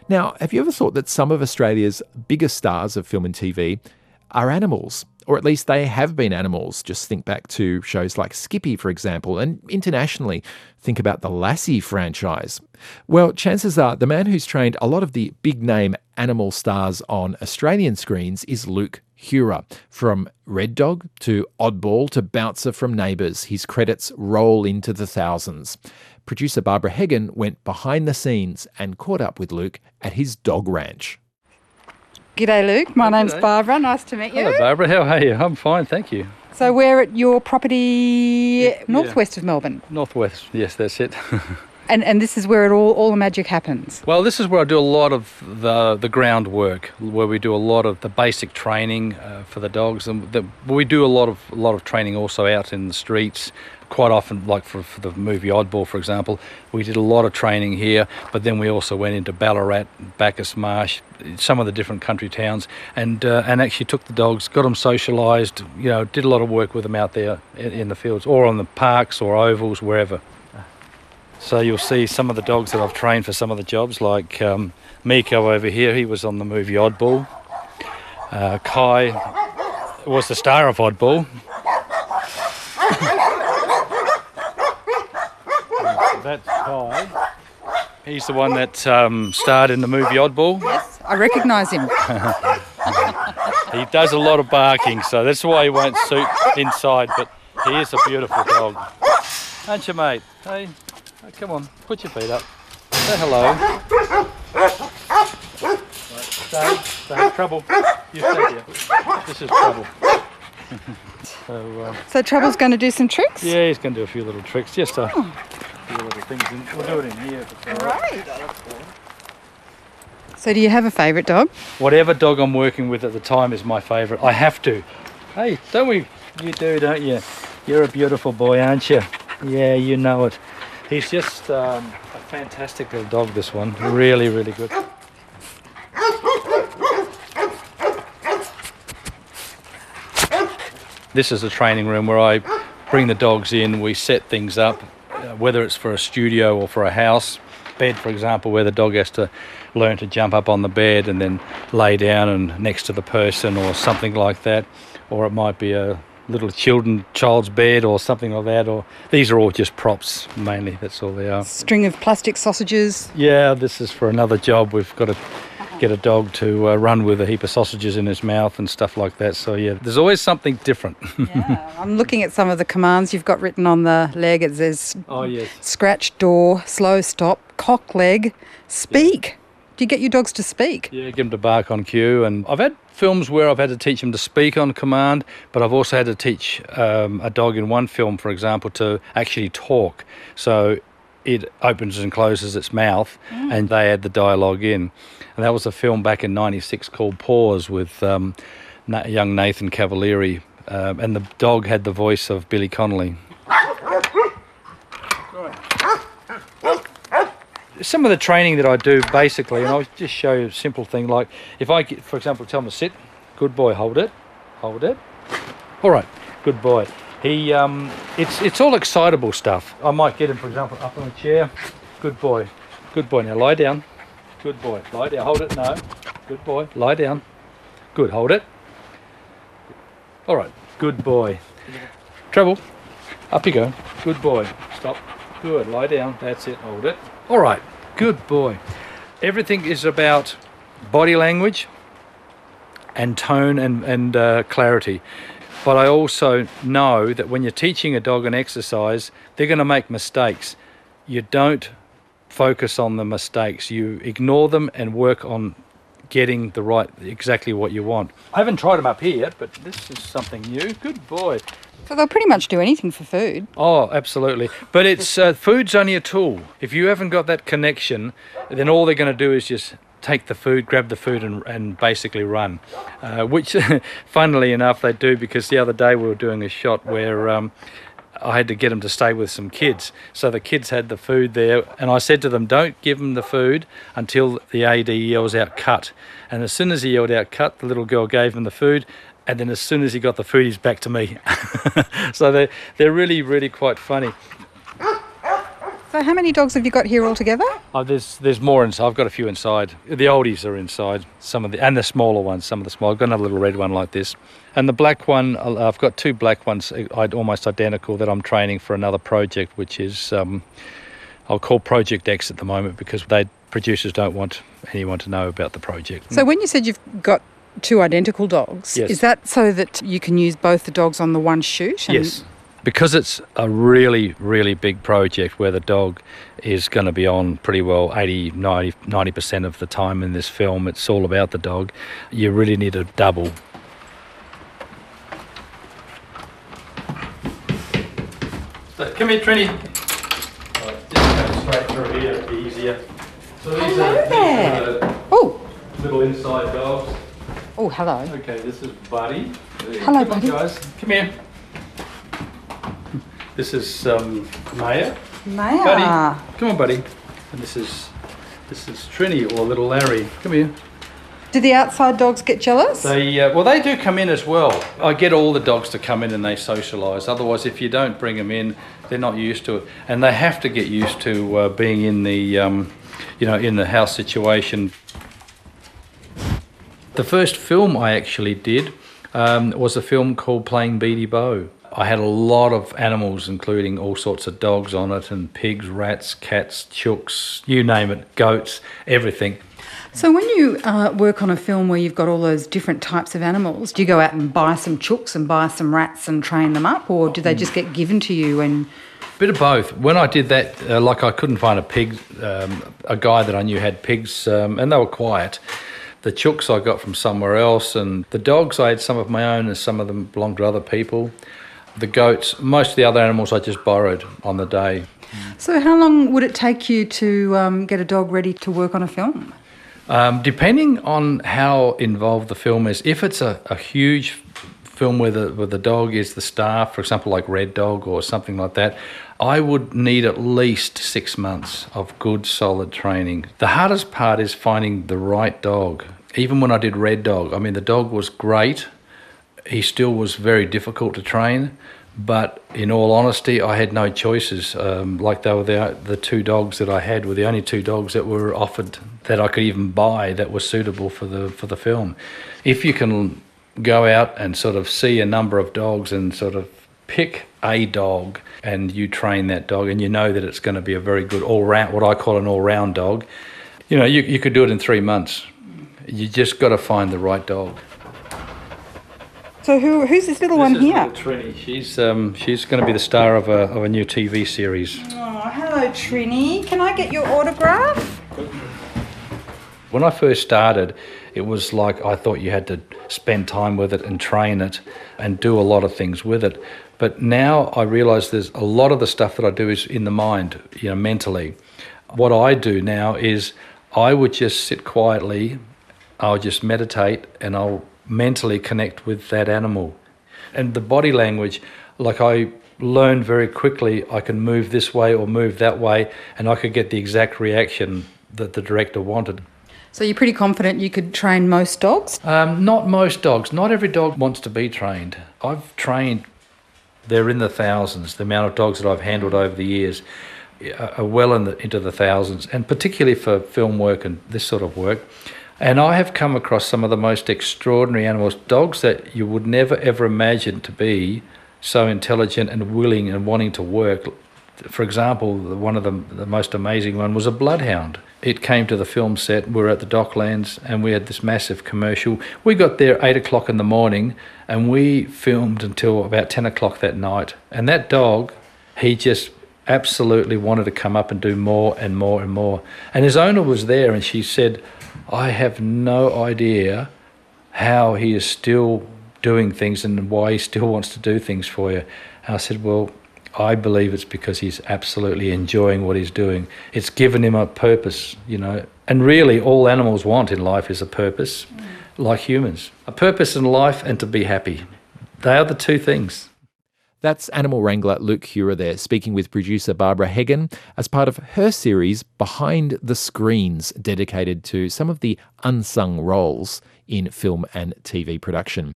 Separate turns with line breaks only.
Now, have you ever thought that some of Australia's biggest stars of film and TV are animals? Or at least they have been animals. Just think back to shows like Skippy, for example, and internationally, think about the Lassie franchise. Well, chances are the man who's trained a lot of the big-name animal stars on Australian screens is Luke Hura. From Red Dog to Oddball to Bouncer from Neighbours, his credits roll into the thousands. Producer Barbara Hagen went behind the scenes and caught up with Luke at his dog ranch.
G'day Luke, my name's Barbara, nice to meet you.
Hello Barbara, how are you? I'm fine, thank you.
So we're at your property northwest of Melbourne.
Northwest, yes, that's it.
And this is where all the magic happens.
Well, this is where I do a lot of the groundwork, where we do a lot of the basic training for the dogs, and we do a lot of training also out in the streets. Quite often, like for the movie Oddball, for example, we did a lot of training here, but then we also went into Ballarat, Bacchus Marsh, some of the different country towns, and actually took the dogs, got them socialised, did a lot of work with them out there in the fields, or on the parks or ovals, wherever. So you'll see some of the dogs that I've trained for some of the jobs, like Miko over here, he was on the movie Oddball. Kai was the star of Oddball. That's Kai. He's the one that starred in the movie Oddball.
Yes, I recognise him.
He does a lot of barking, so that's why he won't suit inside, but he is a beautiful dog. Aren't you, mate? Hey, come on, put your feet up. Say hello. Right, stay, trouble. You stay here. This is trouble.
So Trouble's going to do some tricks?
Yeah, he's going to do a few little tricks, just a few little things. We'll do it in here.
Right. So do you have a favourite dog?
Whatever dog I'm working with at the time is my favourite. I have to. Hey, don't we? You do, don't you? You're a beautiful boy, aren't you? Yeah, you know it. He's just a fantastic little dog, this one. Really, really good. This is a training room where I bring the dogs in, we set things up, whether it's for a studio or for a house. Bed, for example, where the dog has to learn to jump up on the bed and then lay down and next to the person or something like that. Or it might be a little child's bed or something like that. Or these are all just props, mainly, that's all they are.
String of plastic sausages.
Yeah, this is for another job. We've got to get a dog to run with a heap of sausages in his mouth and stuff like that. So yeah, there's always something different.
Yeah, I'm looking at some of the commands you've got written on the leg. It says scratch door, slow stop, cock leg, speak. Yeah. Do you get your dogs to speak?
Yeah, get them to bark on cue. And I've had films where I've had to teach them to speak on command, but I've also had to teach a dog in one film, for example, to actually talk. So it opens and closes its mouth and they add the dialogue in. And that was a film back in '96 called Pause with young Nathan Cavalieri, and the dog had the voice of Billy Connolly. Some of the training that I do basically, and I'll just show you a simple thing, like if I, for example, tell him to sit, good boy, hold it, all right, good boy. He, it's all excitable stuff. I might get him, for example, up on a chair, good boy, now lie down, good boy, lie down, hold it, no, good boy, lie down, good, hold it, all right, good boy, Treble, up you go, good boy, stop, good, lie down, that's it, hold it, all right, good boy. Everything is about body language and tone and clarity. But I also know that when you're teaching a dog an exercise, they're going to make mistakes. You don't focus on the mistakes. You ignore them and work on getting exactly what you want. I haven't tried them up here yet, but this is something new. Good boy.
So they'll pretty much do anything for food.
Oh, absolutely. But it's food's only a tool. If you haven't got that connection, then all they're going to do is just take the food, grab the food and basically run. Which, funnily enough, they do, because the other day we were doing a shot where I had to get them to stay with some kids. So the kids had the food there, and I said to them, don't give them the food until the AD yells out cut. And as soon as he yelled out cut, the little girl gave him the food, and then as soon as he got the food, he's back to me. So they're really, really quite funny.
So how many dogs have you got here altogether?
Oh, there's more inside. I've got a few inside. The oldies are inside, and the smaller ones, some of the small. I've got another little red one like this. And the black one, I've got 2 black ones, almost identical, that I'm training for another project, which is, I'll call Project X at the moment, because producers don't want anyone to know about the project.
So when you said you've got 2 identical dogs,
yes.
Is that so that you can use both the dogs on the one shoot?
Yes. Because it's a really, really big project where the dog is going to be on pretty well 80, 90% of the time in this film. It's all about the dog. You really need a double. So, come here, Trini. Right, just go straight through here, it'll be easier. So these are the little inside dogs.
Oh, hello.
Okay, this is Buddy.
Hello, Buddy.
Come on, guys. Come here. This is Maya.
Maya.
Buddy, come on, buddy. And this is Trini, or little Larry. Come here.
Do the outside dogs get jealous?
They do come in as well. I get all the dogs to come in and they socialise. Otherwise, if you don't bring them in, they're not used to it, and they have to get used to being in the in the house situation. The first film I actually did was a film called Playing Beady Bo. I had a lot of animals, including all sorts of dogs on it, and pigs, rats, cats, chooks, you name it, goats, everything.
So when you work on a film where you've got all those different types of animals, do you go out and buy some chooks and buy some rats and train them up, or do they just get given to you? And
bit of both. When I did that, I couldn't find a pig, a guy that I knew had pigs, and they were quiet. The chooks I got from somewhere else, and the dogs I had some of my own, and some of them belonged to other people. The goats, most of the other animals I just borrowed on the day.
So how long would it take you to get a dog ready to work on a film?
Depending on how involved the film is. If it's a huge film where the dog is the star, for example, like Red Dog or something like that, I would need at least 6 months of good, solid training. The hardest part is finding the right dog. Even when I did Red Dog, I mean, the dog was great. He still was very difficult to train, but in all honesty, I had no choices. Like they were the 2 dogs that I had were the only 2 dogs that were offered that I could even buy that were suitable for the film. If you can go out and sort of see a number of dogs and sort of pick a dog and you train that dog and you know that it's going to be a very good all-round, what I call an all-round dog, you could do it in 3 months. You just got to find the right dog.
So who's this little one here?
This is little Trini. She's going to be the star of a new TV series.
Oh, hello, Trini. Can I get your autograph?
When I first started, it was like I thought you had to spend time with it and train it and do a lot of things with it. But now I realise there's a lot of the stuff that I do is in the mind, mentally. What I do now is I would just sit quietly, I'll just meditate, and I'll mentally connect with that animal. And the body language, like I learned very quickly, I can move this way or move that way, and I could get the exact reaction that the director wanted.
So you're pretty confident you could train most dogs?
Not most dogs. Not every dog wants to be trained. I've trained, they're in the thousands. The amount of dogs that I've handled over the years are well into the thousands, and particularly for film work and this sort of work. And I have come across some of the most extraordinary animals, dogs that you would never ever imagine to be so intelligent and willing and wanting to work. For example, one of the most amazing one was a bloodhound. It came to the film set, we were at the Docklands, and we had this massive commercial. We got there 8 o'clock in the morning, and we filmed until about 10 o'clock that night. And that dog, he just absolutely wanted to come up and do more and more and more. And his owner was there, and she said, I have no idea how he is still doing things and why he still wants to do things for you. And I said, well, I believe it's because he's absolutely enjoying what he's doing. It's given him a purpose, And really, all animals want in life is a purpose, like humans. A purpose in life and to be happy. They are the 2 things.
That's animal wrangler Luke Hura there, speaking with producer Barbara Hagen as part of her series Behind the Screens, dedicated to some of the unsung roles in film and TV production.